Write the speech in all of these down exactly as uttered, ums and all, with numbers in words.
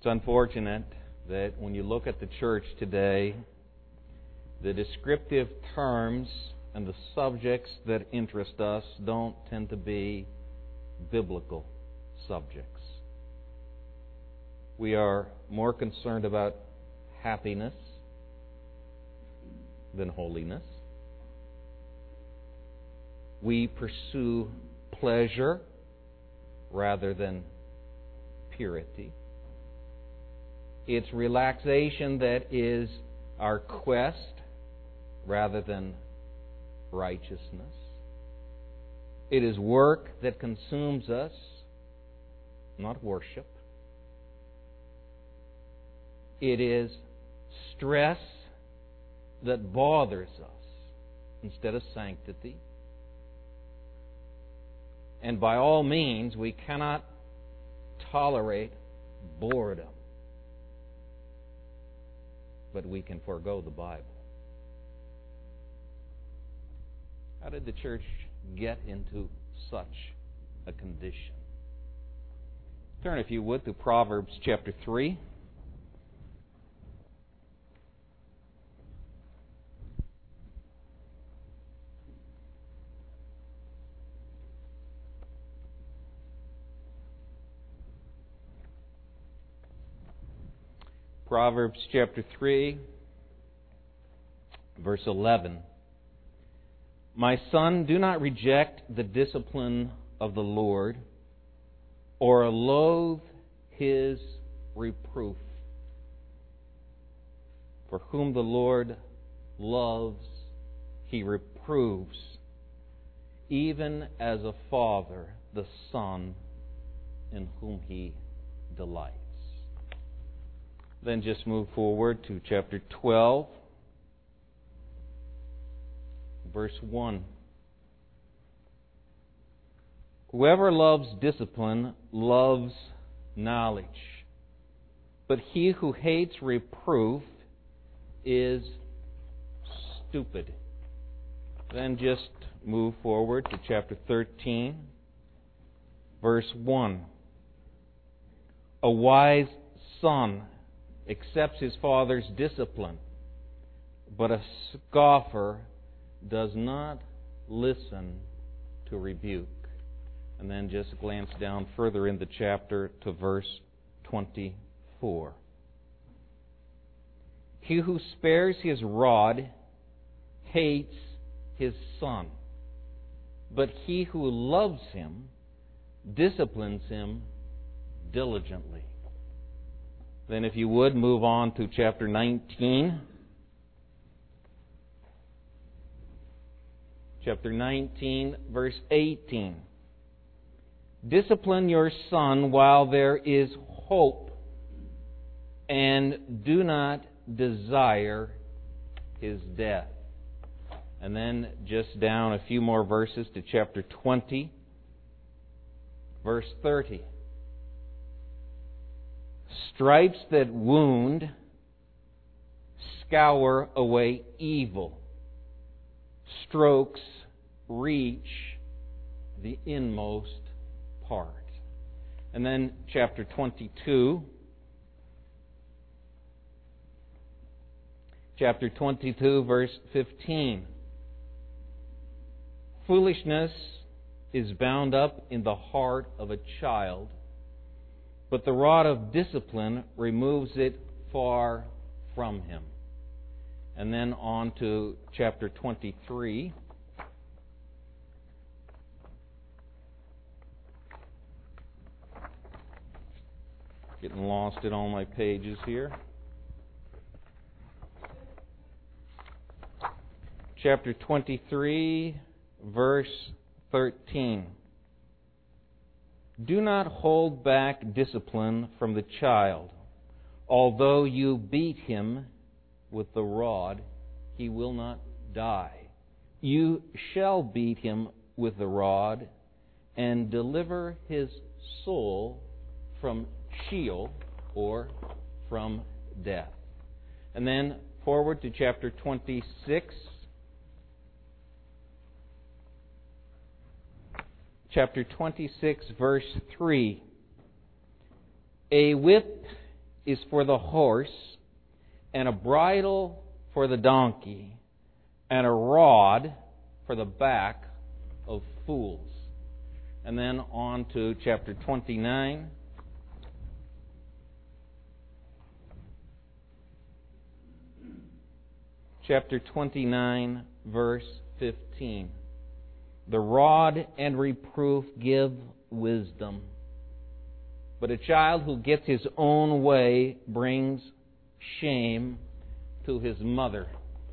unfortunate that when you look at the church today, the descriptive terms and the subjects that interest us don't tend to be biblical subjects. We are more concerned about happiness than holiness. We pursue pleasure rather than purity. It's relaxation that is our quest rather than righteousness. It is work that consumes us, not worship. It is stress that bothers us instead of sanctity. And by all means, we cannot tolerate boredom. But we can forego the Bible. How did the church get into such a condition? Turn, if you would, to Proverbs chapter three. Proverbs chapter three, verse eleven. My son, do not reject the discipline of the Lord, or loathe His reproof. For whom the Lord loves, He reproves, even as a father the son in whom He delights. Then just move forward to chapter twelve, verse one. Whoever loves discipline loves knowledge, but he who hates reproof is stupid. Then just move forward to chapter thirteen, verse one. A wise son accepts his father's discipline, but a scoffer does not listen to rebuke. And then just glance down further in the chapter to verse twenty-four. He who spares his rod hates his son, but he who loves him disciplines him diligently. Then if you would, move on to chapter nineteen. Chapter nineteen, verse eighteen. Discipline your son while there is hope, and do not desire his death. And then just down a few more verses to chapter twenty, verse thirty. Stripes that wound scour away evil. Strokes reach the inmost part. And then chapter twenty-two. Chapter twenty-two, verse fifteen. Foolishness is bound up in the heart of a child, but the rod of discipline removes it far from him. And then on to chapter twenty-three. Getting lost in all my pages here. Chapter twenty-three, verse thirteen. Do not hold back discipline from the child. Although you beat him with the rod, he will not die. You shall beat him with the rod and deliver his soul from Sheol, or from death. And then forward to chapter twenty-six. Chapter twenty-six, verse three. A whip is for the horse, and a bridle for the donkey, and a rod for the back of fools. And then on to chapter twenty-nine. Chapter twenty-nine, verse fifteen. The rod and reproof give wisdom, but a child who gets his own way brings shame to his mother.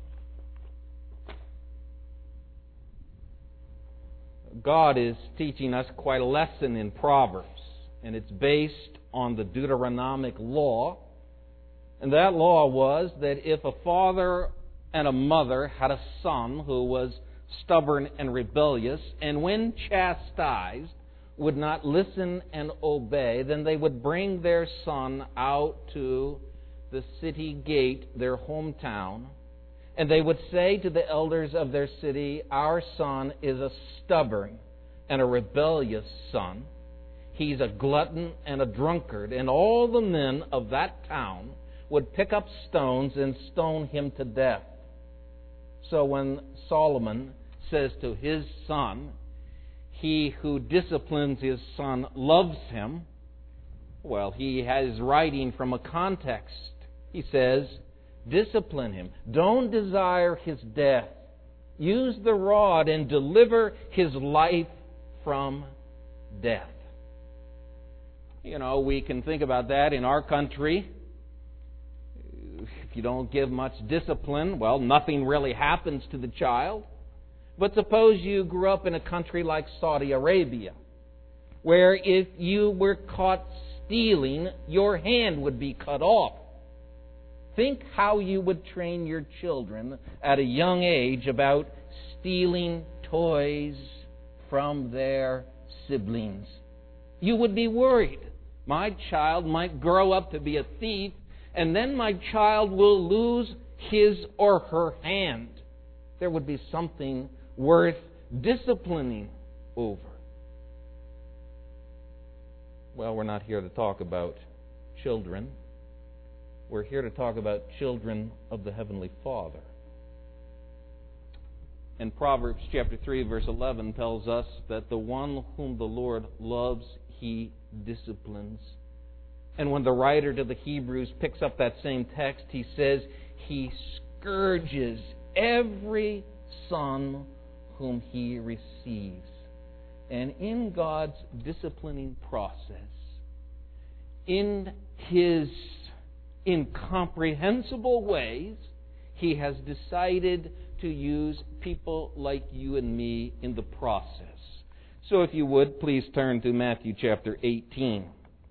God is teaching us quite a lesson in Proverbs, and it's based on the Deuteronomic law. And that law was that if a father and a mother had a son who was stubborn and rebellious, and when chastised would not listen and obey, then they would bring their son out to the city gate, their hometown, and they would say to the elders of their city, "Our son is a stubborn and a rebellious son. He's a glutton and a drunkard." And all the men of that town would pick up stones and stone him to death. So when Solomon says to his son, "He who disciplines his son loves him," well, he has writing from a context. He says, discipline him. Don't desire his death. Use the rod and deliver his life from death. You know, we can think about that in our country. If you don't give much discipline, well, nothing really happens to the child. But suppose you grew up in a country like Saudi Arabia, where if you were caught stealing, your hand would be cut off. Think how you would train your children at a young age about stealing toys from their siblings. You would be worried. My child might grow up to be a thief, and then my child will lose his or her hand. There would be something worth disciplining over. Well, we're not here to talk about children. We're here to talk about children of the Heavenly Father. And Proverbs chapter three, verse eleven tells us that the one whom the Lord loves, He disciplines. And when the writer to the Hebrews picks up that same text, he says, He scourges every son whom He receives. And in God's disciplining process, in His incomprehensible ways, He has decided to use people like you and me in the process. So if you would, please turn to Matthew chapter eighteen.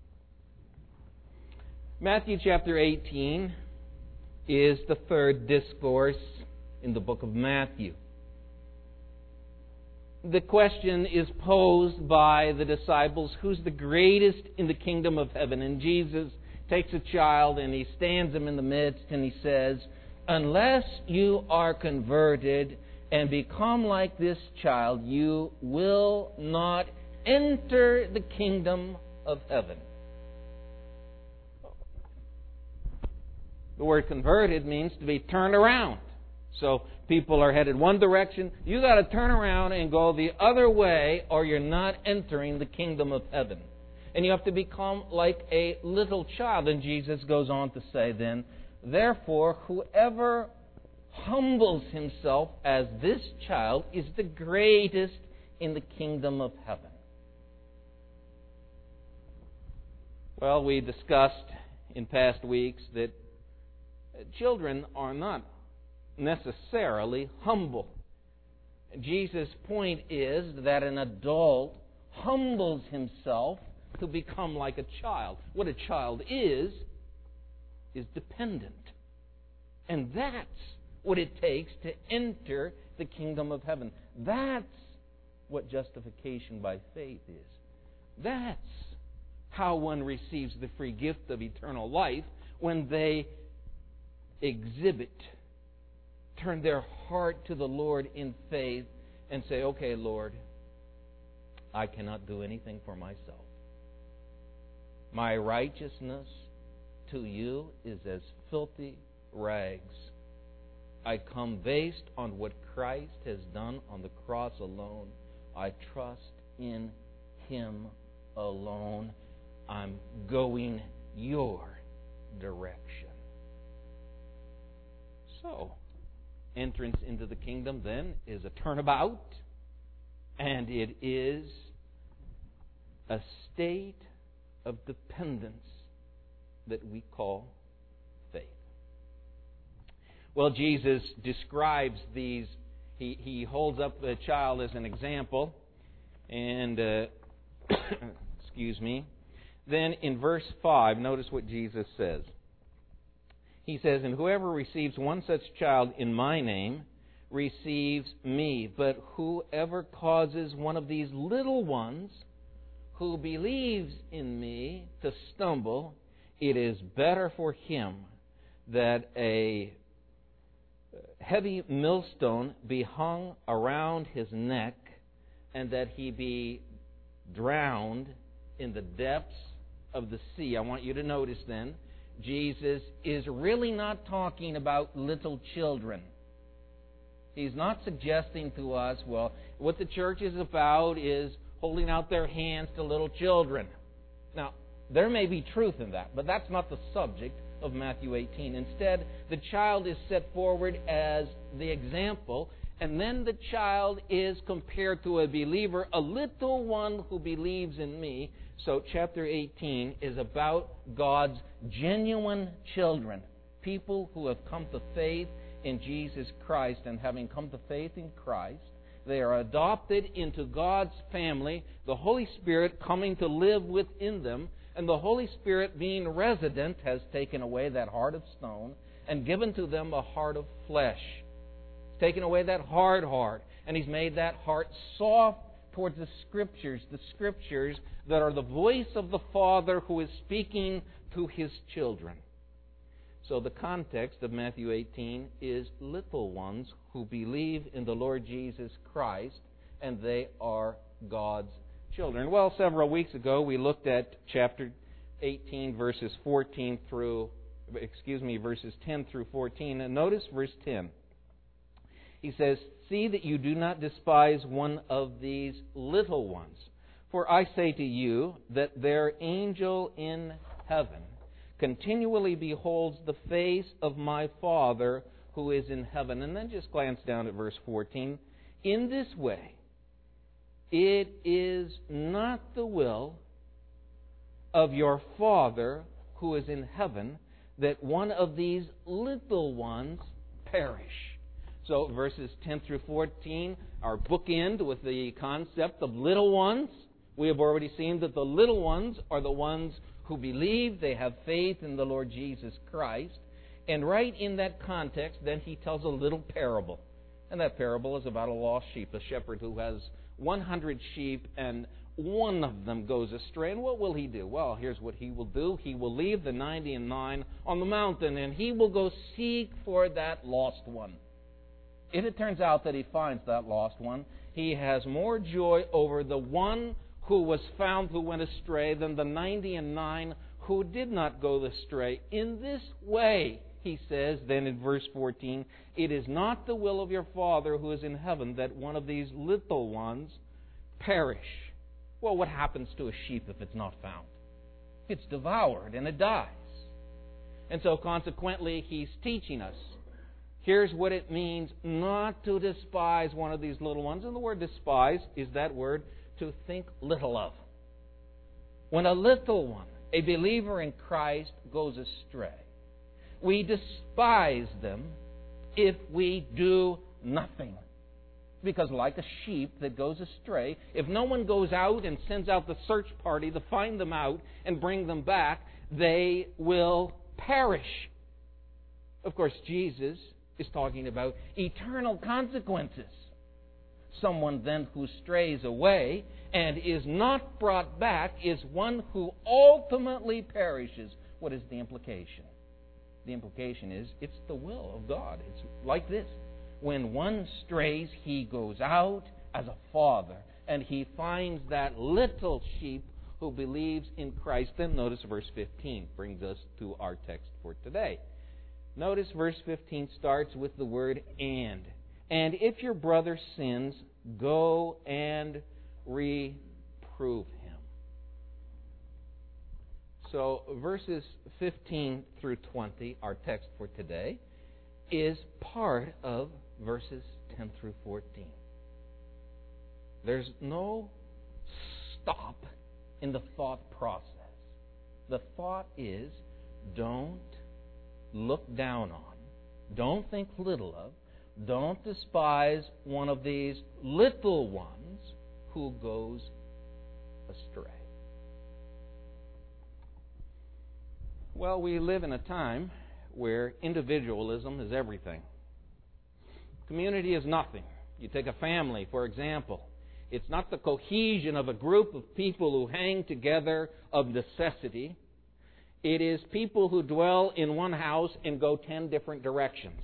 Matthew chapter eighteen is the third discourse in the book of Matthew. The question is posed by the disciples, who's the greatest in the kingdom of heaven? And Jesus takes a child and He stands him in the midst and He says, unless you are converted and become like this child, you will not enter the kingdom of heaven. The word converted means to be turned around. So people are headed one direction. You got to turn around and go the other way, or you're not entering the kingdom of heaven. And you have to become like a little child. And Jesus goes on to say then, therefore, whoever humbles himself as this child is the greatest in the kingdom of heaven. Well, we discussed in past weeks that children are not necessarily humble. Jesus' point is that an adult humbles himself to become like a child. What a child is, is dependent. And that's what it takes to enter the kingdom of heaven. That's what justification by faith is. That's how one receives the free gift of eternal life, when they exhibit, turn their heart to the Lord in faith and say, okay, Lord, I cannot do anything for myself. My righteousness to you is as filthy rags. I come based on what Christ has done on the cross alone. I trust in Him alone. I'm going your direction. So, entrance into the kingdom then is a turnabout, and it is a state of dependence that we call faith. Well, Jesus describes these, he, he holds up the child as an example, and, uh, excuse me, then in verse five, notice what Jesus says. He says, and whoever receives one such child in my name receives me, but whoever causes one of these little ones who believes in me to stumble, it is better for him that a heavy millstone be hung around his neck and that he be drowned in the depths of the sea. I want you to notice then, Jesus is really not talking about little children. He's not suggesting to us, well, what the church is about is holding out their hands to little children. Now, there may be truth in that, but that's not the subject of Matthew eighteen. Instead, the child is set forward as the example, and then the child is compared to a believer, a little one who believes in me. So chapter eighteen is about God's genuine children, people who have come to faith in Jesus Christ, and having come to faith in Christ, they are adopted into God's family, the Holy Spirit coming to live within them, and the Holy Spirit being resident has taken away that heart of stone and given to them a heart of flesh. He's taken away that hard heart, and He's made that heart soft towards the Scriptures, the Scriptures that are the voice of the Father who is speaking to His children. So the context of Matthew eighteen is little ones who believe in the Lord Jesus Christ, and they are God's children. Well, several weeks ago we looked at chapter eighteen, verses fourteen through, excuse me, verses ten through fourteen, and notice verse ten. He says, "See that you do not despise one of these little ones, for I say to you that their angel in heaven continually beholds the face of my Father who is in heaven." And then just glance down at verse fourteen. "In this way, it is not the will of your Father who is in heaven that one of these little ones perish." So verses ten through fourteen are bookend with the concept of little ones. We have already seen that the little ones are the ones who believe, they have faith in the Lord Jesus Christ. And right in that context, then he tells a little parable. And that parable is about a lost sheep, a shepherd who has one hundred sheep and one of them goes astray. And what will he do? Well, here's what he will do. He will leave the ninety and nine on the mountain, and he will go seek for that lost one. If it turns out that he finds that lost one, he has more joy over the one who was found who went astray than the ninety and nine who did not go astray. In this way, he says then in verse fourteen, "It is not the will of your Father who is in heaven that one of these little ones perish." Well, what happens to a sheep if it's not found? It's devoured and it dies. And so consequently, he's teaching us, here's what it means not to despise one of these little ones. And the word despise is that word to think little of. When a little one, a believer in Christ, goes astray, we despise them if we do nothing. Because like a sheep that goes astray, if no one goes out and sends out the search party to find them out and bring them back, they will perish. Of course, Jesus is talking about eternal consequences. Someone then who strays away and is not brought back is one who ultimately perishes. What is the implication? The implication is it's the will of God. It's like this. When one strays, he goes out as a father and he finds that little sheep who believes in Christ. Then notice verse fifteen brings us to our text for today. Notice verse fifteen starts with the word and. And if your brother sins, go and reprove him. So verses fifteen through twenty, our text for today, is part of verses ten through fourteen. There's no stop in the thought process. The thought is, don't look down on, don't think little of, don't despise one of these little ones who goes astray. Well, we live in a time where individualism is everything. Community is nothing. You take a family, for example. It's not the cohesion of a group of people who hang together of necessity. It is people who dwell in one house and go ten different directions.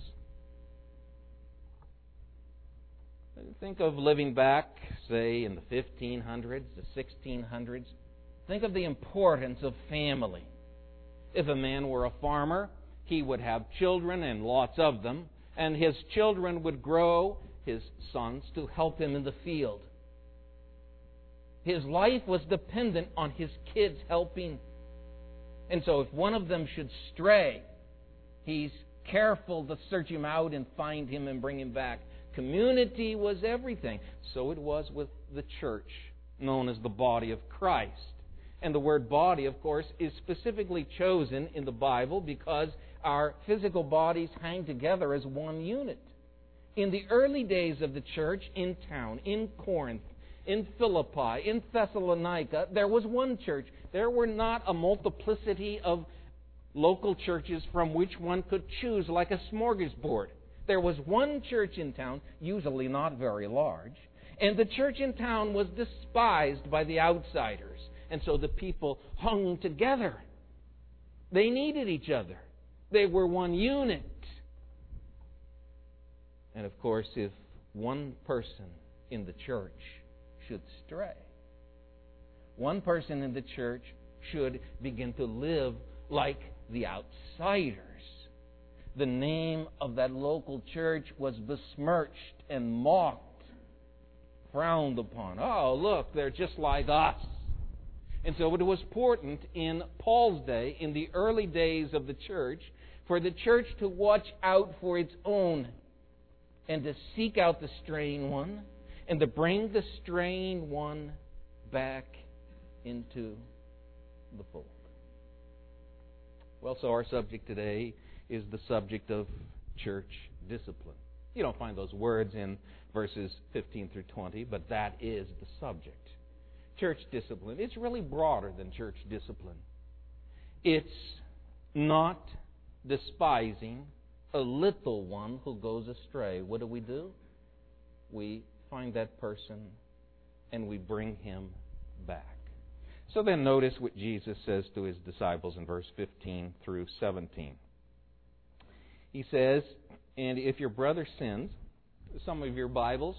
Think of living back, say, in the fifteen hundreds, the sixteen hundreds. Think of the importance of family. If a man were a farmer, he would have children and lots of them, and his children would grow his sons to help him in the field. His life was dependent on his kids helping. And so if one of them should stray, he's careful to search him out and find him and bring him back. Community was everything. So it was with the church, known as the body of Christ. And the word body, of course, is specifically chosen in the Bible because our physical bodies hang together as one unit. In the early days of the church, in town, in Corinth, in Philippi, in Thessalonica, there was one church. There were not a multiplicity of local churches from which one could choose like a smorgasbord. There was one church in town, usually not very large, and the church in town was despised by the outsiders. And so the people hung together. They needed each other. They were one unit. And of course, if one person in the church should stray, one person in the church should begin to live like the outsiders, the name of that local church was besmirched and mocked, frowned upon. Oh, look, they're just like us. And so it was important in Paul's day, in the early days of the church, for the church to watch out for its own and to seek out the straying one and to bring the straying one back into the fold. Well, so our subject today is the subject of church discipline. You don't find those words in verses fifteen through twenty, but that is the subject. Church discipline. It's really broader than church discipline. It's not despising a little one who goes astray. What do we do? We find that person and we bring him back. So then notice what Jesus says to his disciples in verse fifteen through seventeen. He says, and if your brother sins, some of your Bibles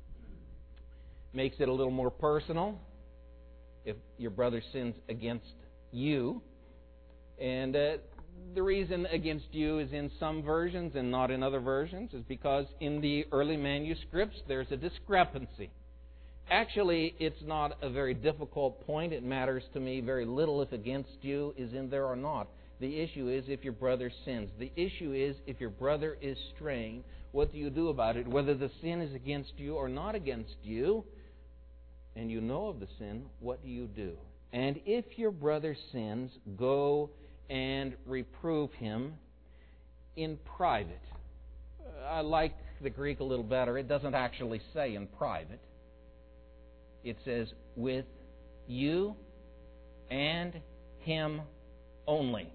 makes it a little more personal. If your brother sins against you, and uh, the reason against you is in some versions and not in other versions is because in the early manuscripts there's a discrepancy. Actually, it's not a very difficult point. It matters to me very little if against you is in there or not. The issue is if your brother sins. The issue is if your brother is straying, what do you do about it? Whether the sin is against you or not against you, and you know of the sin, what do you do? And if your brother sins, go and reprove him in private. I like the Greek a little better. It doesn't actually say in private. It says with you and him only.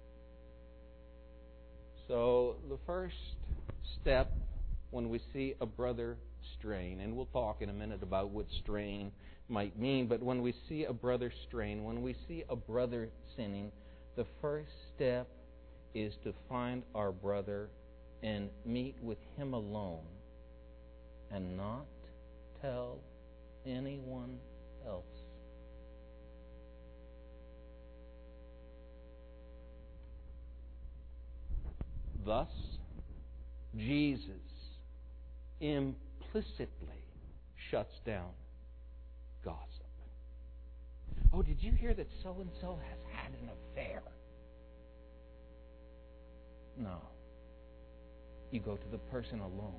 So the first step when we see a brother straying, and we'll talk in a minute about what straying might mean, but when we see a brother straying, when we see a brother sinning, the first step is to find our brother and meet with him alone and not tell anyone else. Thus, Jesus implicitly shuts down gossip. Oh, did you hear that so-and-so has had an affair? No. You go to the person alone.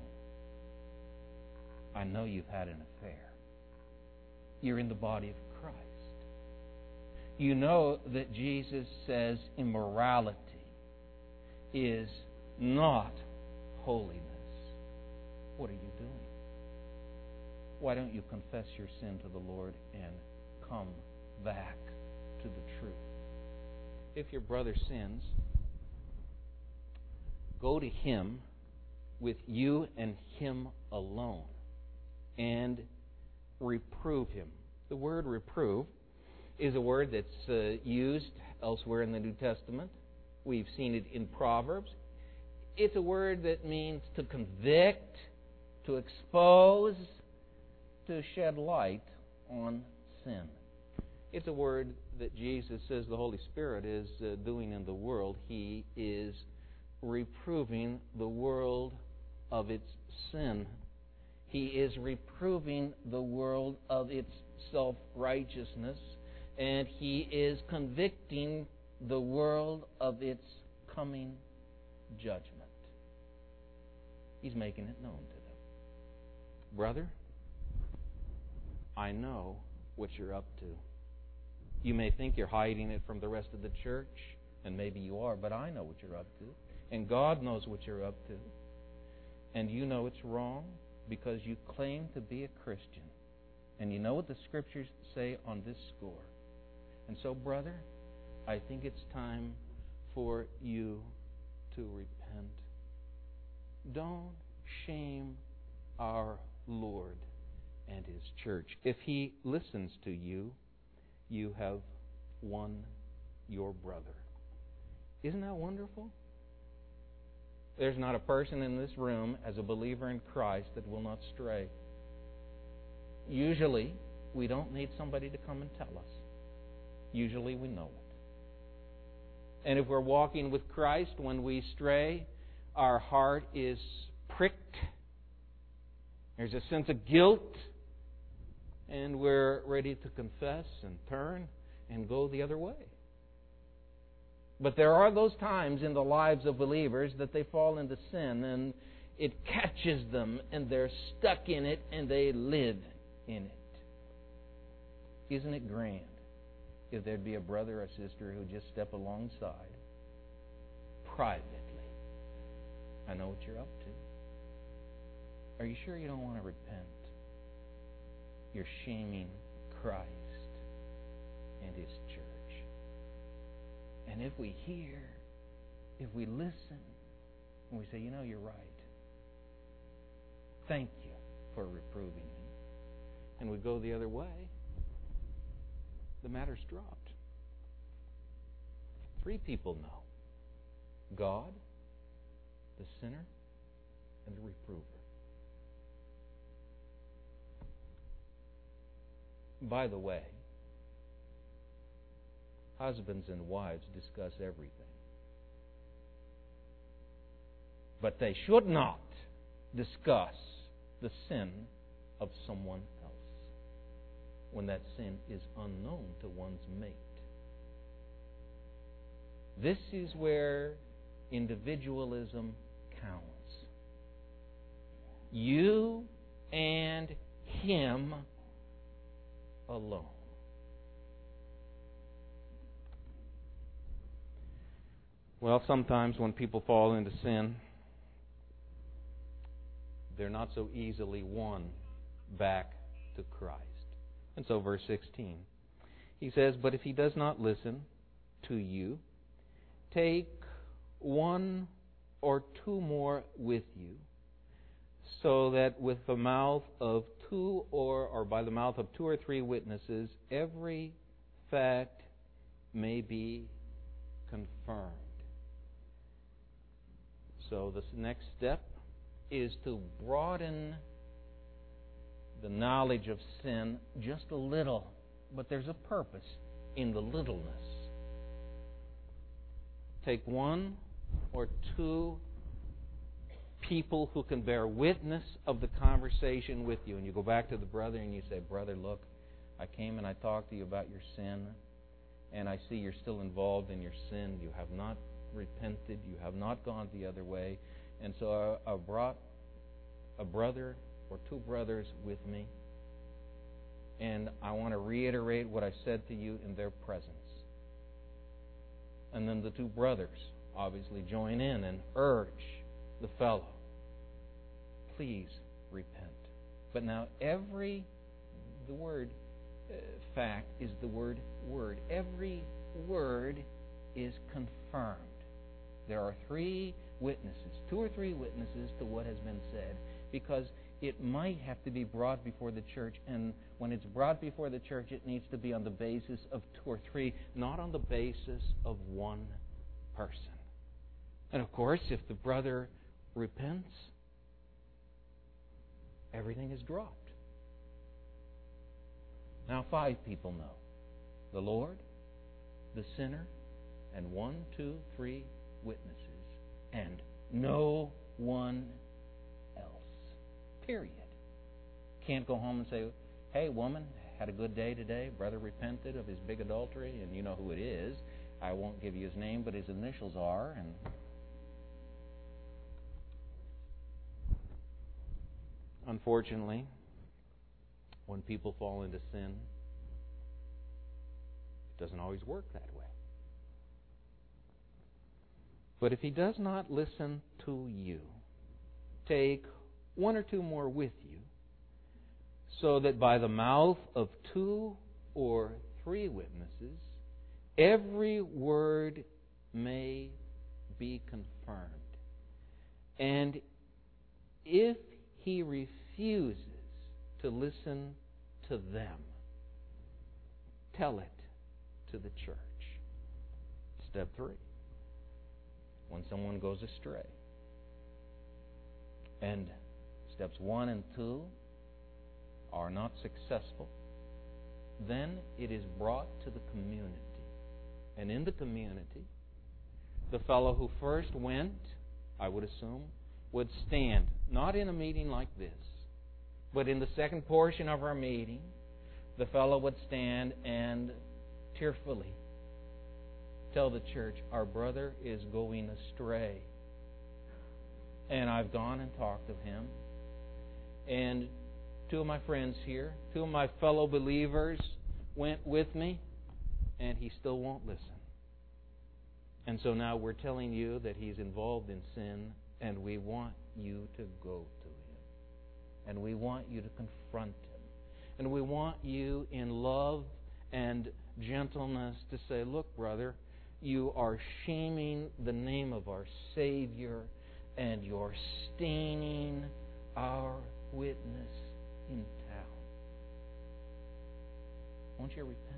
I know you've had an affair. You're in the body of Christ. You know that Jesus says immorality is not holiness. What are you doing? Why don't you confess your sin to the Lord and come back to the truth? If your brother sins, go to him with you and him alone and reprove him. The word reprove is a word that's uh, used elsewhere in the New Testament. We've seen it in Proverbs. It's a word that means to convict, to expose, to shed light on sin. It's a word that Jesus says the Holy Spirit is uh, doing in the world. He is reproving the world of its sin. He is reproving the world of its self-righteousness, and He is convicting the world of its coming judgment. He's making it known to them. Brother, I know what you're up to. You may think you're hiding it from the rest of the church, and maybe you are, but I know what you're up to. And God knows what you're up to. And you know it's wrong because you claim to be a Christian. And you know what the Scriptures say on this score. And so, brother, I think it's time for you to repent. Don't shame our Lord and His church. If He listens to you, you have won your brother. Isn't that wonderful? There's not a person in this room as a believer in Christ that will not stray. Usually, we don't need somebody to come and tell us. Usually, we know it. And if we're walking with Christ, when we stray, our heart is pricked. There's a sense of guilt. And we're ready to confess and turn and go the other way. But there are those times in the lives of believers that they fall into sin and it catches them and they're stuck in it and they live in it. Isn't it grand if there'd be a brother or sister who just step alongside privately? I know what you're up to. Are you sure you don't want to repent? You're shaming Christ and His church. And if we hear, if we listen, and we say, you know, you're right. Thank you for reproving me. And we go the other way, the matter's dropped. Three people know. God, the sinner, and the reprover. By the way, husbands and wives discuss everything. But they should not discuss the sin of someone else when that sin is unknown to one's mate. This is where individualism counts. You and him alone. Well, sometimes when people fall into sin, they're not so easily won back to Christ. And so verse sixteen, he says, but if he does not listen to you, take one or two more with you, so that with the mouth of two or, or by the mouth of two or three witnesses, every fact may be confirmed. So this next step is to broaden the knowledge of sin just a little, but there's a purpose in the littleness. Take one or two people who can bear witness of the conversation with you. And you go back to the brother and you say, brother, look, I came and I talked to you about your sin, and I see you're still involved in your sin. You have not repented. You have not gone the other way. And so I, I brought a brother or two brothers with me, and I want to reiterate what I said to you in their presence. And then the two brothers obviously join in and urge the fellow, please repent. But now every, the word uh, fact is the word word. Every word is confirmed. There are three witnesses, two or three witnesses to what has been said, because it might have to be brought before the church, and when it's brought before the church, it needs to be on the basis of two or three, not on the basis of one person. And of course, if the brother repents, everything is dropped. Now five people know: the Lord, the sinner, and one, two, three witnesses, and no one else. Period. Can't go home and say, hey, woman, had a good day today. Brother repented of his big adultery, and you know who it is. I won't give you his name, but his initials are. And unfortunately, when people fall into sin, it doesn't always work that way. But if he does not listen to you, take one or two more with you, so that by the mouth of two or three witnesses, every word may be confirmed. And if he refuses to listen to them, tell it to the church. Step three. When someone goes astray, and steps one and two are not successful, then it is brought to the community. And in the community, the fellow who first went, I would assume, would stand, not in a meeting like this, but in the second portion of our meeting, the fellow would stand and tearfully tell the church, our brother is going astray. And I've gone and talked to him. And two of my friends here, two of my fellow believers went with me, and he still won't listen. And so now we're telling you that he's involved in sin, and we want you to go to him. And we want you to confront him. And we want you in love and gentleness to say, look, brother, you are shaming the name of our Savior, and you're staining our witness in town. Won't you repent?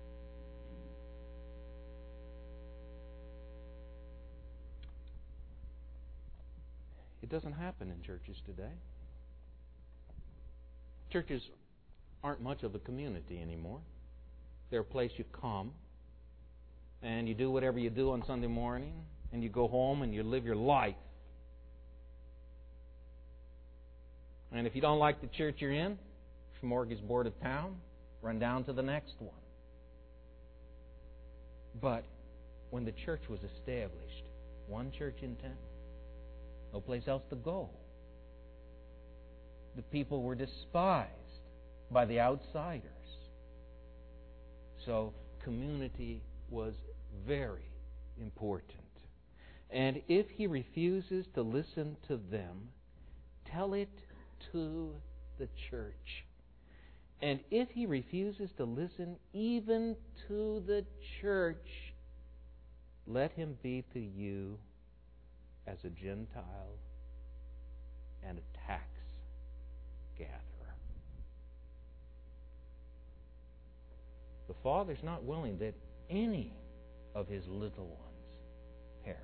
It doesn't happen in churches today. Churches aren't much of a community anymore. They're a place you come, and you do whatever you do on Sunday morning, and you go home and you live your life. And if you don't like the church you're in, smorgasbord of town, run down to the next one. But when the church was established, one church in town, no place else to go. The people were despised by the outsiders. So community was very important. And if he refuses to listen to them, tell it to the church. And if he refuses to listen even to the church, let him be to you as a Gentile and a tax gatherer. The Father's not willing that any of his little ones perish.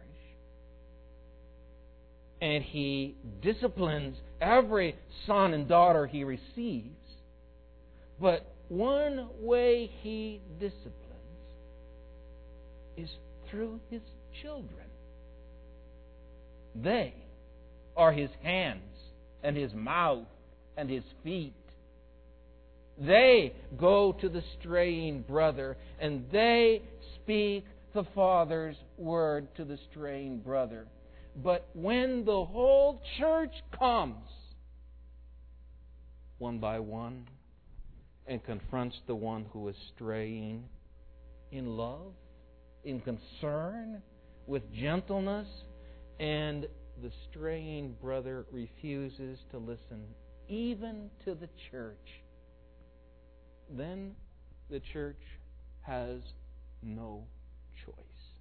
And he disciplines every son and daughter he receives. But one way he disciplines is through his children. They are His hands and His mouth and His feet. They go to the straying brother, and they speak the Father's word to the straying brother. But when the whole church comes, one by one, and confronts the one who is straying in love, in concern, with gentleness, and the straying brother refuses to listen even to the church, then the church has no choice.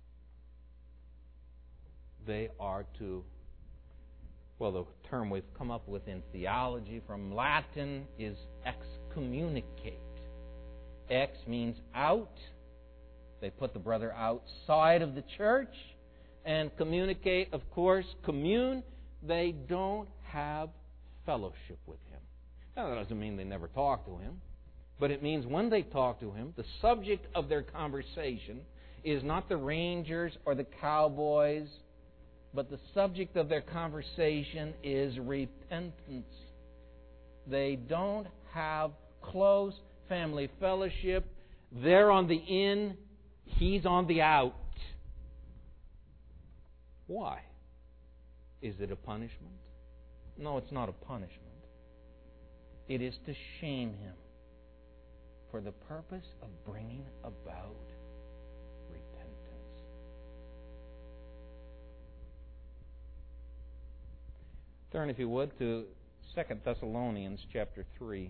They are to, well, the term we've come up with in theology from Latin is excommunicate. Ex means out. They put the brother outside of the church. And communicate, of course, commune. They don't have fellowship with him. Now, that doesn't mean they never talk to him. But it means when they talk to him, the subject of their conversation is not the Rangers or the Cowboys, but the subject of their conversation is repentance. They don't have close family fellowship. They're on the in, he's on the out. Why? Is it a punishment? No, it's not a punishment. It is to shame him for the purpose of bringing about repentance. Turn, if you would, to Second Thessalonians chapter three.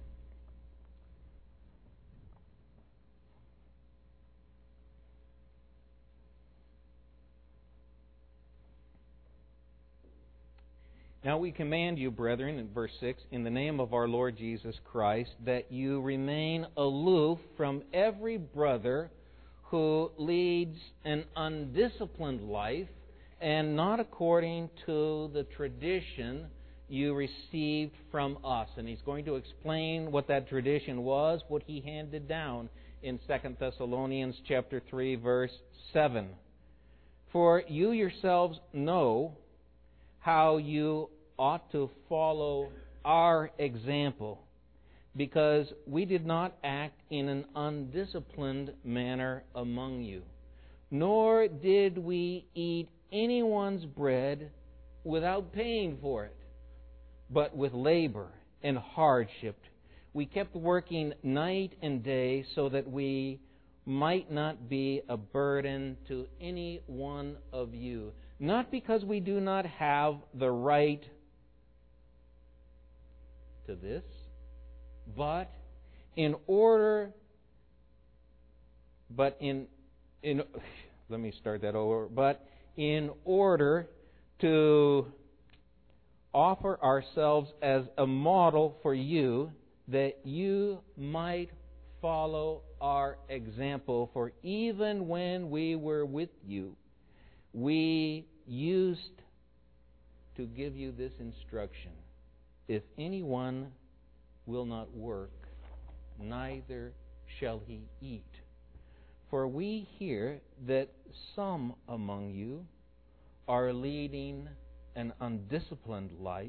Now we command you, brethren, in verse six, in the name of our Lord Jesus Christ, that you remain aloof from every brother who leads an undisciplined life and not according to the tradition you received from us. And he's going to explain what that tradition was, what he handed down in Second Thessalonians chapter three, verse seven. For you yourselves know how you ought to follow our example, because we did not act in an undisciplined manner among you, nor did we eat anyone's bread without paying for it, but with labor and hardship. We kept working night and day so that we might not be a burden to any one of you. Not because we do not have the right to this, but in order, but in, in, let me start that over, but in order to offer ourselves as a model for you, that you might follow our example. For even when we were with you, we used to give you this instruction: if anyone will not work, neither shall he eat. For we hear that some among you are leading an undisciplined life,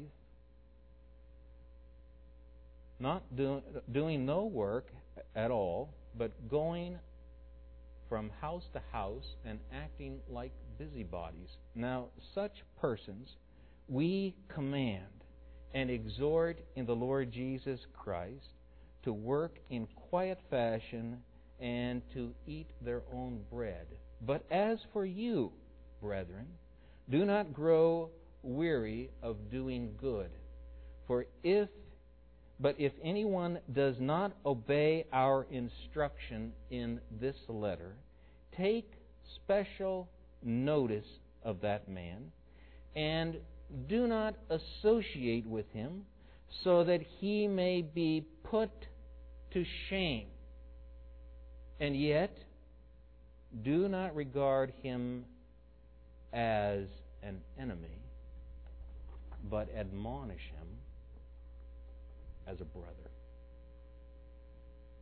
not do, doing no work at all, but going from house to house and acting like busybodies. Now, such persons we command and exhort in the Lord Jesus Christ to work in quiet fashion and to eat their own bread. But as for you, brethren, do not grow weary of doing good. For if, but if anyone does not obey our instruction in this letter, take special notice of that man, and do not associate with him, so that he may be put to shame. And yet, do not regard him as an enemy, but admonish him as a brother.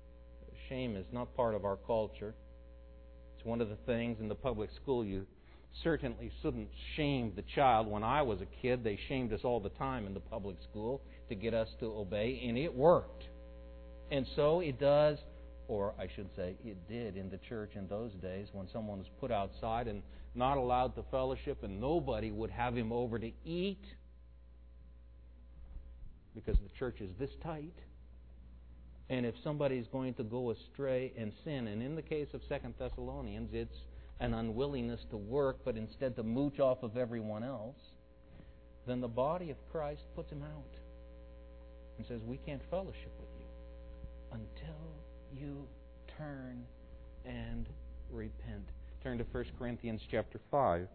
Shame is not part of our culture. It's one of the things in the public school you certainly shouldn't shame the child. When I was a kid, they shamed us all the time in the public school to get us to obey, and it worked. And so it does, or I should say it did in the church in those days when someone was put outside and not allowed to fellowship and nobody would have him over to eat because the church is this tight. And if somebody is going to go astray and sin, and in the case of Second Thessalonians, it's an unwillingness to work, but instead to mooch off of everyone else, then the body of Christ puts him out and says, we can't fellowship with you until you turn and repent. Turn to First Corinthians chapter five.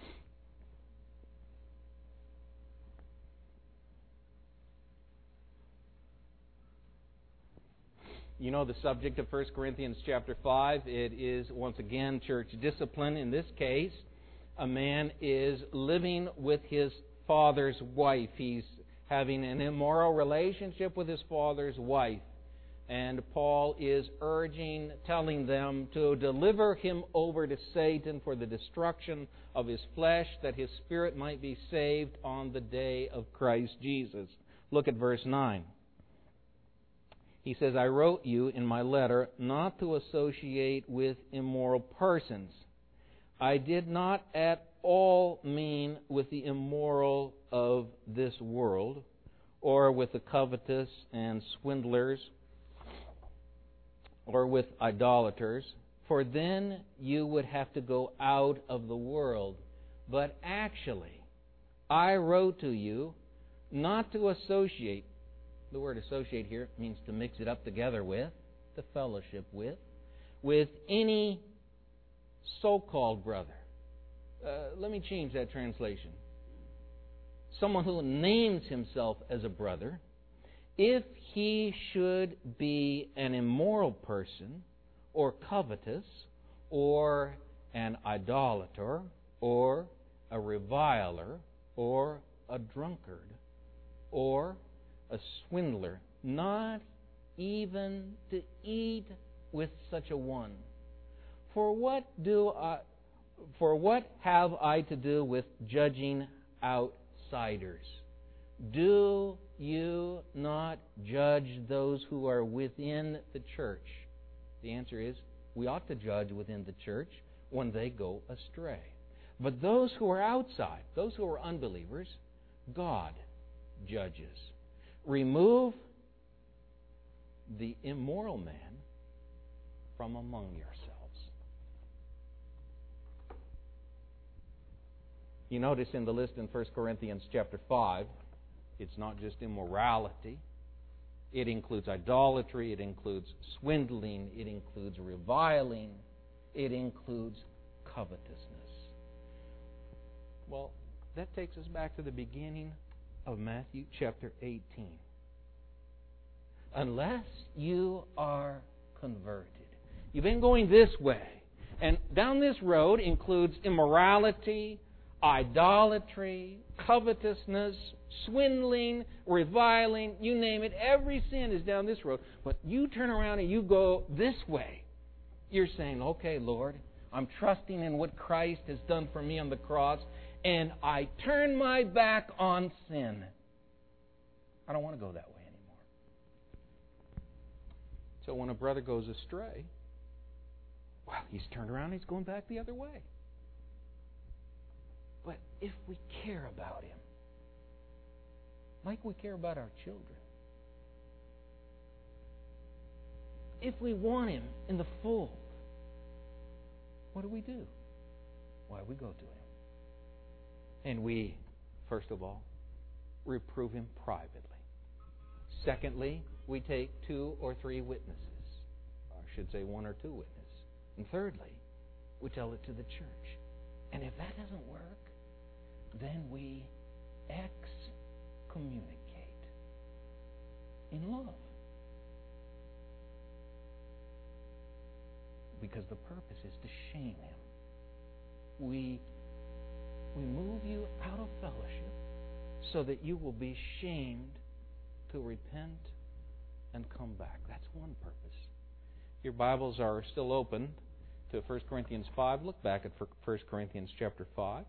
You know the subject of First Corinthians chapter five. It is, once again, church discipline. In this case, a man is living with his father's wife. He's having an immoral relationship with his father's wife. And Paul is urging, telling them to deliver him over to Satan for the destruction of his flesh, that his spirit might be saved on the day of Christ Jesus. Look at verse nine. He says, I wrote you in my letter not to associate with immoral persons. I did not at all mean with the immoral of this world, or with the covetous and swindlers, or with idolaters, for then you would have to go out of the world. But actually, I wrote to you not to associate. The word associate here means to mix it up together with, to fellowship with, with any so-called brother. Uh, let me change that translation. Someone who names himself as a brother, if he should be an immoral person, or covetous, or an idolater, or a reviler, or a drunkard, or a swindler, not even to eat with such a one. For what do I, for what have I to do with judging outsiders? Do you not judge those who are within the church? The answer is, we ought to judge within the church when they go astray. But those who are outside, those who are unbelievers, God judges. Remove the immoral man from among yourselves. You notice in the list in First Corinthians chapter five, it's not just immorality. It includes idolatry, it includes swindling, it includes reviling, it includes covetousness. Well, that takes us back to the beginning of Matthew chapter eighteen. Unless you are converted. You've been going this way. And down this road includes immorality, idolatry, covetousness, swindling, reviling, you name it. Every sin is down this road. But you turn around and you go this way. You're saying, okay, Lord, I'm trusting in what Christ has done for me on the cross, and I turn my back on sin. I don't want to go that way anymore. So when a brother goes astray, well, he's turned around and he's going back the other way. But if we care about him, like we care about our children, if we want him in the fold, what do we do? Why, we go to him. And we, first of all, reprove him privately. Secondly, we take two or three witnesses. Or I should say one or two witnesses. And thirdly, we tell it to the church. And if that doesn't work, then we excommunicate in love. Because the purpose is to shame him. We, we move you out of fellowship so that you will be shamed to repent and come back. That's one purpose. Your Bibles are still open to First Corinthians five. Look back at First Corinthians chapter five.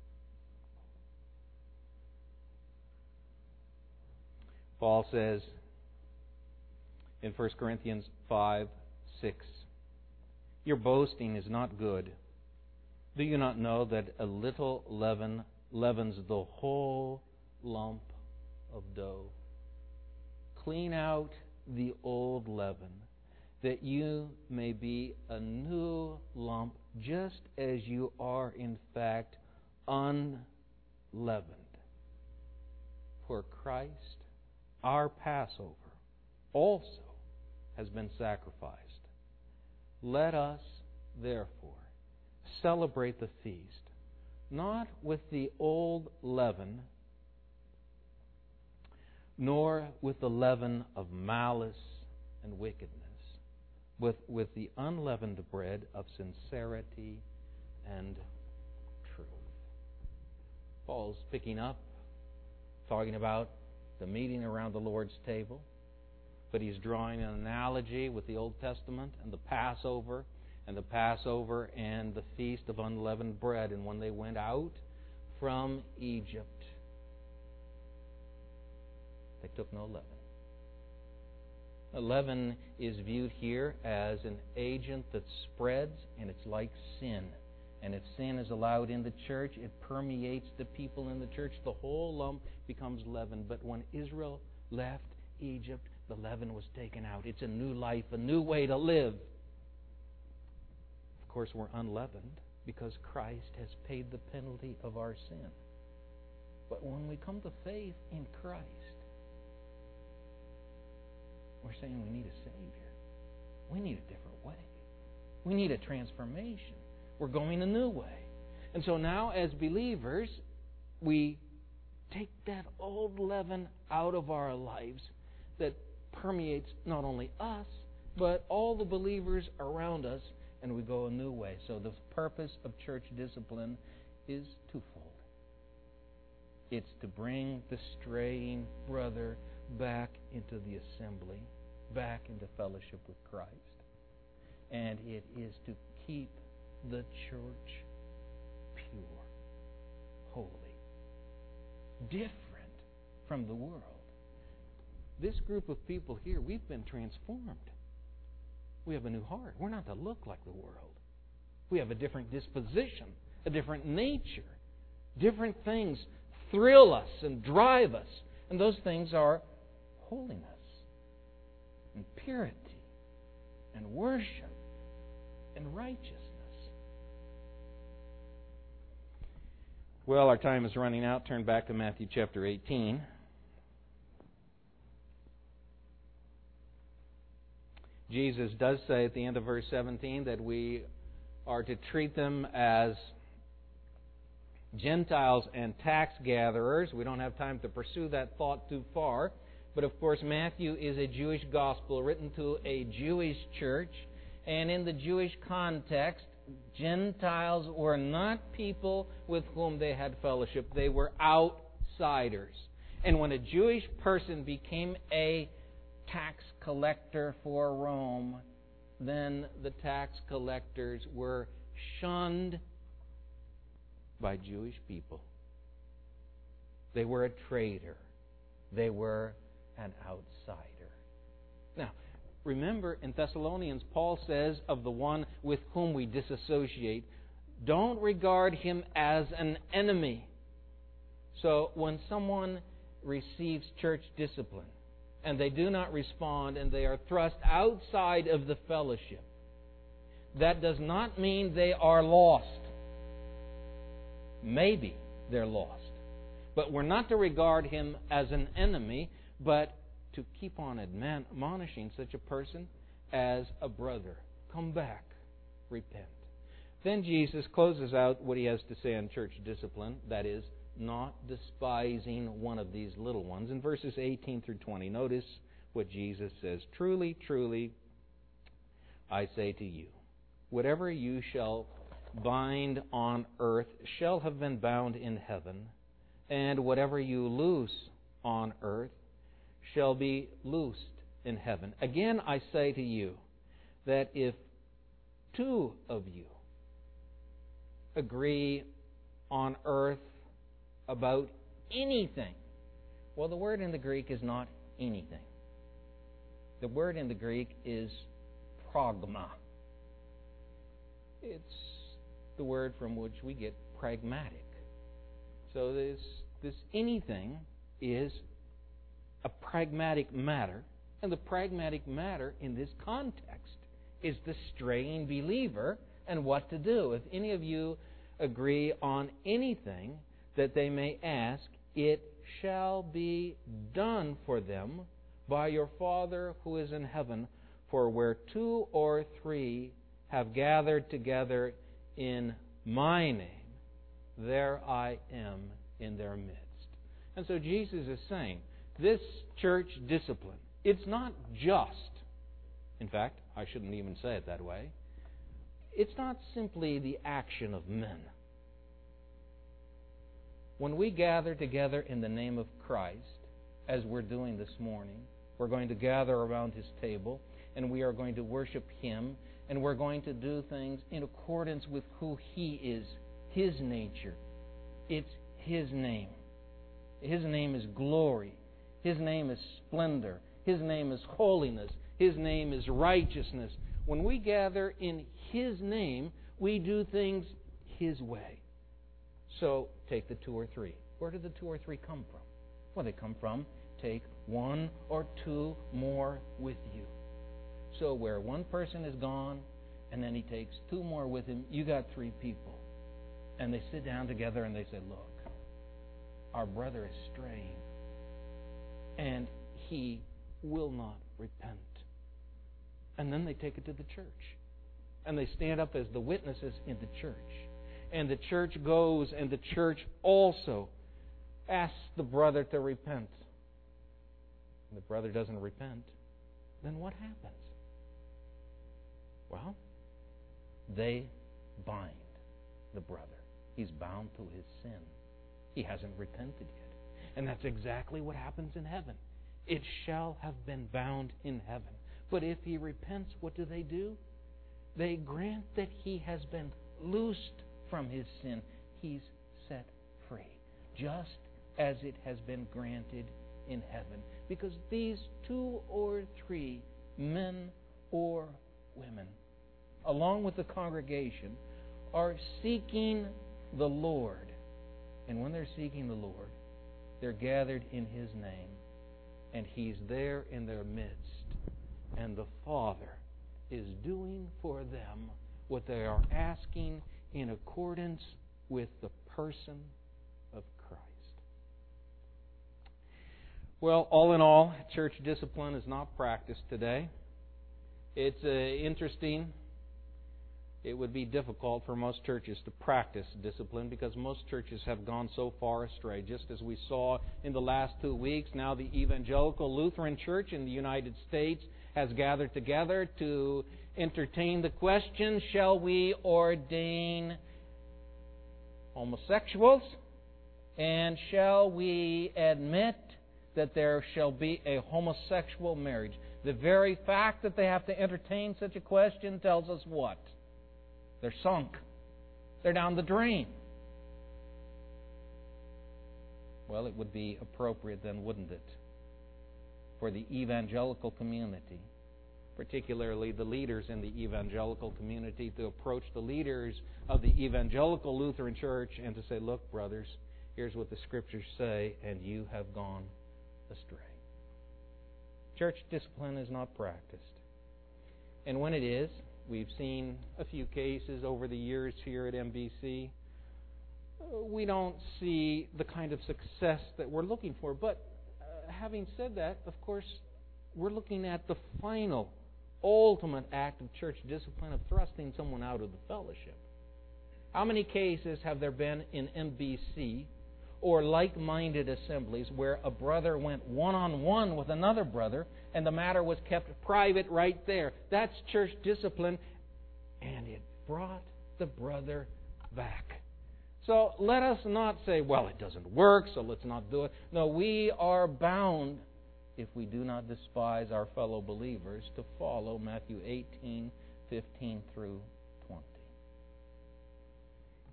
Paul says in First Corinthians five, six, "Your boasting is not good. Do you not know that a little leaven leavens the whole lump of dough? Clean out the old leaven, that you may be a new lump, just as you are in fact unleavened. For Christ, our Passover, also has been sacrificed. Let us, therefore, celebrate the feast, not with the old leaven, nor with the leaven of malice and wickedness, but with the unleavened bread of sincerity and truth." Paul's picking up, talking about the meeting around the Lord's table, but he's drawing an analogy with the Old Testament and the Passover, and the Passover and the Feast of Unleavened Bread. And when they went out from Egypt, they took no leaven. Leaven is viewed here as an agent that spreads, and it's like sin. And if sin is allowed in the church, it permeates the people in the church. The whole lump becomes leaven. But when Israel left Egypt, the leaven was taken out. It's a new life, a new way to live. Of course, we're unleavened because Christ has paid the penalty of our sin. But when we come to faith in Christ, we're saying we need a Savior. We need a different way. We need a transformation. We're going a new way. And so now, as believers, we take that old leaven out of our lives that permeates not only us, but all the believers around us, and we go a new way. So the purpose of church discipline is twofold. It's to bring the straying brother back into the assembly, back into fellowship with Christ. And it is to keep the church pure, holy, different from the world. This group of people here, we've been transformed. We have a new heart. We're not to look like the world. We have a different disposition, a different nature. Different things thrill us and drive us. And those things are holiness and purity and worship and righteousness. Well, our time is running out. Turn back to Matthew chapter eighteen. Jesus does say at the end of verse seventeen that we are to treat them as Gentiles and tax gatherers. We don't have time to pursue that thought too far. But of course, Matthew is a Jewish gospel written to a Jewish church. And in the Jewish context, Gentiles were not people with whom they had fellowship. They were outsiders. And when a Jewish person became a tax collector for Rome, then the tax collectors were shunned by Jewish people. They were a traitor. They were an outsider. Now, remember in Thessalonians, Paul says of the one with whom we disassociate, don't regard him as an enemy. So when someone receives church discipline and they do not respond and they are thrust outside of the fellowship, that does not mean they are lost. Maybe they're lost. But we're not to regard him as an enemy, but to keep on admonishing such a person as a brother. Come back. Repent. Then Jesus closes out what he has to say on church discipline, that is, not despising one of these little ones. In verses eighteen through twenty, notice what Jesus says. Truly, truly, I say to you, whatever you shall bind on earth shall have been bound in heaven, and whatever you loose on earth shall be loosed in heaven. Again, I say to you that if two of you agree on earth about anything. Well, the word in the Greek is not anything. The word in the Greek is pragma. It's the word from which we get pragmatic. So this, this anything is a pragmatic matter, and the pragmatic matter in this context is the straying believer and what to do. If any of you agree on anything that they may ask, it shall be done for them by your Father who is in heaven. For where two or three have gathered together in my name, there I am in their midst. And so Jesus is saying, this church discipline, it's not just, in fact, I shouldn't even say it that way, it's not simply the action of men. When we gather together in the name of Christ, as we're doing this morning, we're going to gather around His table, and we are going to worship Him, and we're going to do things in accordance with who He is, His nature. It's His name. His name is glory. His name is splendor. His name is holiness. His name is righteousness. When we gather in His name, we do things His way. So, take the two or three. Where did the two or three come from? Well, they come from take one or two more with you. So, where one person is gone, and then he takes two more with him, you got three people. And they sit down together and they say, look, our brother is straying, and he will not repent. And then they take it to the church. And they stand up as the witnesses in the church. And the church goes, and the church also asks the brother to repent. And the brother doesn't repent. Then what happens? Well, they bind the brother. He's bound to his sin. He hasn't repented yet. And that's exactly what happens in heaven. It shall have been bound in heaven. But if he repents, what do they do? They grant that he has been loosed from his sin. He's set free. Just as it has been granted in heaven. Because these two or three men or women, along with the congregation, are seeking the Lord. And when they're seeking the Lord, they're gathered in His name. And He's there in their midst. And the Father is doing for them what they are asking in accordance with the person of Christ. Well, all in all, church discipline is not practiced today. It's uh, interesting. It would be difficult for most churches to practice discipline because most churches have gone so far astray. Just as we saw in the last two weeks, now the Evangelical Lutheran Church in the United States has gathered together to entertain the question, shall we ordain homosexuals? And shall we admit that there shall be a homosexual marriage? The very fact that they have to entertain such a question tells us what? They're sunk. They're down the drain. Well, it would be appropriate then, wouldn't it, for the evangelical community, particularly the leaders in the evangelical community, to approach the leaders of the Evangelical Lutheran Church and to say, look, brothers, here's what the Scriptures say, and you have gone astray. Church discipline is not practiced. And when it is, we've seen a few cases over the years here at M B C. We don't see the kind of success that we're looking for. But uh, having said that, of course, we're looking at the final, ultimate act of church discipline of thrusting someone out of the fellowship. How many cases have there been in M B C or like-minded assemblies where a brother went one-on-one with another brother and the matter was kept private right there? That's church discipline, and it brought the brother back. So let us not say, well, it doesn't work, so let's not do it. No, we are bound, if we do not despise our fellow believers, to follow Matthew eighteen, fifteen through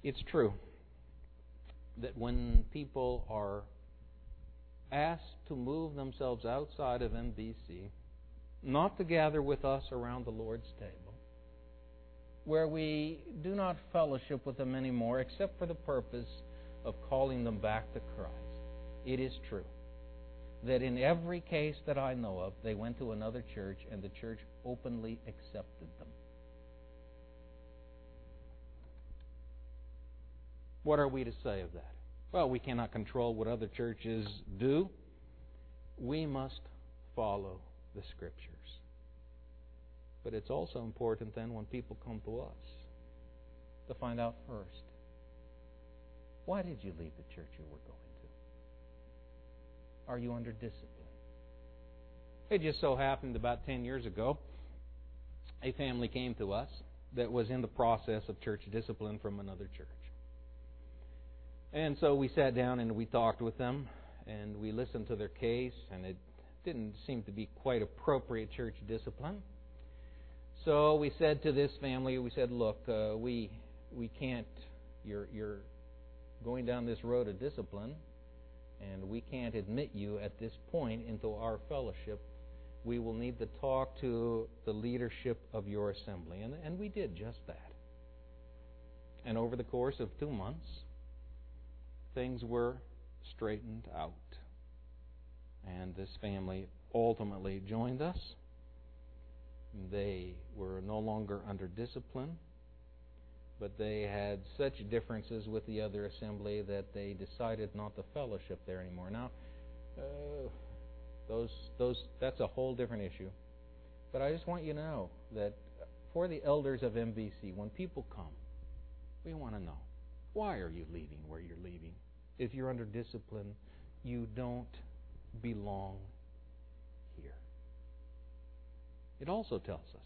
It's true that when people are asked to move themselves outside of M B C, not to gather with us around the Lord's table, where we do not fellowship with them anymore except for the purpose of calling them back to Christ, it is true that in every case that I know of, they went to another church and the church openly accepted them. What are we to say of that? Well, we cannot control what other churches do. We must follow the Scriptures. But it's also important then when people come to us to find out first, why did you leave the church you were going to? Are you under discipline? It just so happened about ten years ago, a family came to us that was in the process of church discipline from another church. And so we sat down and we talked with them, and we listened to their case, and it didn't seem to be quite appropriate church discipline. So we said to this family, we said, look, uh, we we can't, you're, you're going down this road of discipline, and we can't admit you at this point into our fellowship. We will need to talk to the leadership of your assembly. And, and we did just that. And over the course of two months, things were straightened out. And this family ultimately joined us. They were no longer under discipline, but they had such differences with the other assembly that they decided not to fellowship there anymore. Now, uh, those those that's a whole different issue. But I just want you to know that for the elders of M B C, when people come, we want to know, why are you leaving where you're leaving? If you're under discipline, you don't belong here. It also tells us,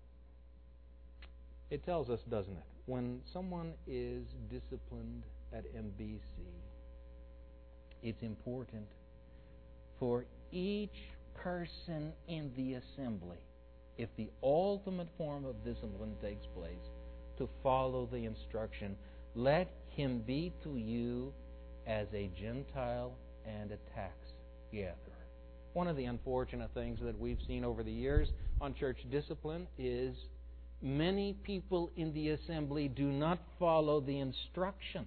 it tells us, doesn't it, when someone is disciplined at M B C, it's important for each person in the assembly, if the ultimate form of discipline takes place, to follow the instruction, let him be to you as a Gentile and a tax gatherer. One of the unfortunate things that we've seen over the years on church discipline is many people in the assembly do not follow the instruction.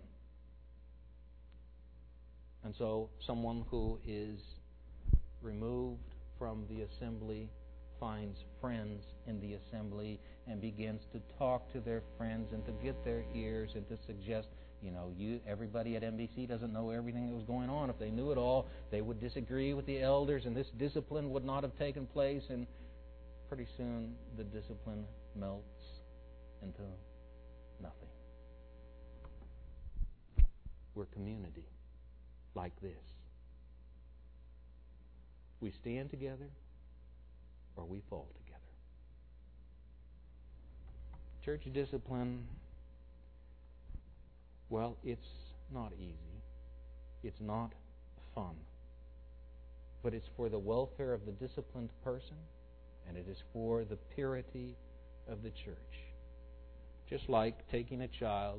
And so someone who is removed from the assembly finds friends in the assembly and begins to talk to their friends and to get their ears and to suggest, you know, you everybody at M B C doesn't know everything that was going on. If they knew it all, they would disagree with the elders and this discipline would not have taken place, and pretty soon the discipline melts into nothing. We're community like this. We stand together or we fall together. Church discipline, well, it's not easy. It's not fun. But it's for the welfare of the disciplined person, and it is for the purity of the church. Just like taking a child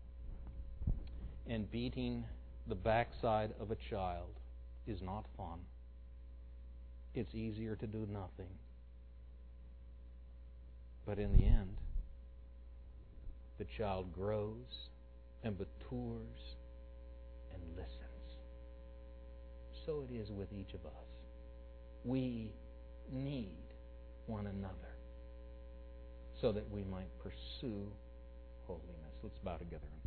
and beating the backside of a child is not fun. It's easier to do nothing. But in the end, the child grows and matures and listens. So it is with each of us. We need one another so that we might pursue holiness. Let's bow together.